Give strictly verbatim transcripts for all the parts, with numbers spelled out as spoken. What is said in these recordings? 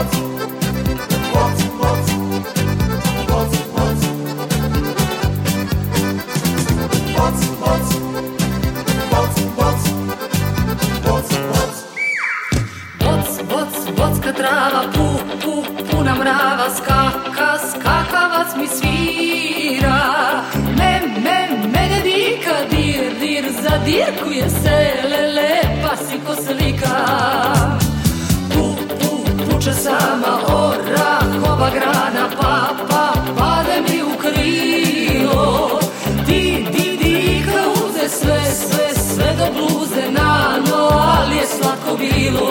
Bocka trava, pu, pu, puna mrava, skaka, skakavac mi svira. Me, me, mene dika, dir, dir, zadirkuje se, lele, pa si ko slika. Pu, pu, puče sama orahova grana, pa, pa, pade mi u krilo. Di, di, dika, uze sve, sve, sve do bluze na no, ali je slatko bilo.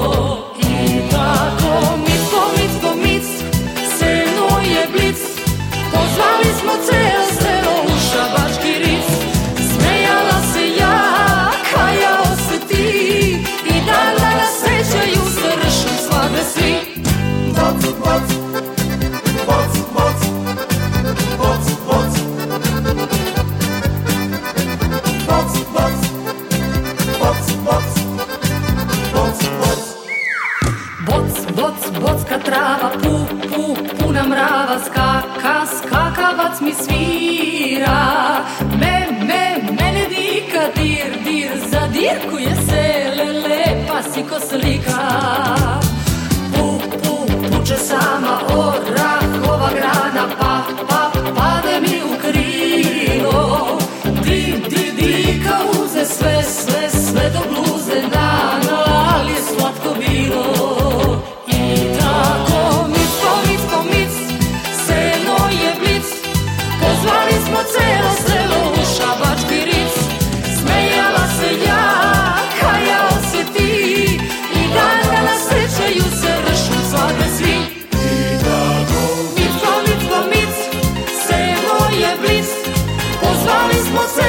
Tako mic po mic po mic, seno je blic, pozvali smo celo selo u šabački ric. Smejala se ja, kajao se ti, i dan danas sećaju se ršu svadbe svi. Boc, boc, boc, boc, boc, boc, boc, boc, boc, boc, boc, boc. Boc, boc, bocka trava, pu, pu, puna mrava, skaka, skakavac mi svira. Me, me, mene dika, dir, dir, zadirkuje se, lele, pa si ko slika. Pu, pu, puče sama orahova grana, pa, pa, pade mi u krilo. Di, di, dika, uze sve, sve, sve do bluze na, no, ali je slatko bilo. Zvali smo celo selo u šabački ric. Smejala se ja, kajao se ti, i dan danas sećaju se ršu svadbe svi. Mic po mic po mic, selo je blic, pozvali smo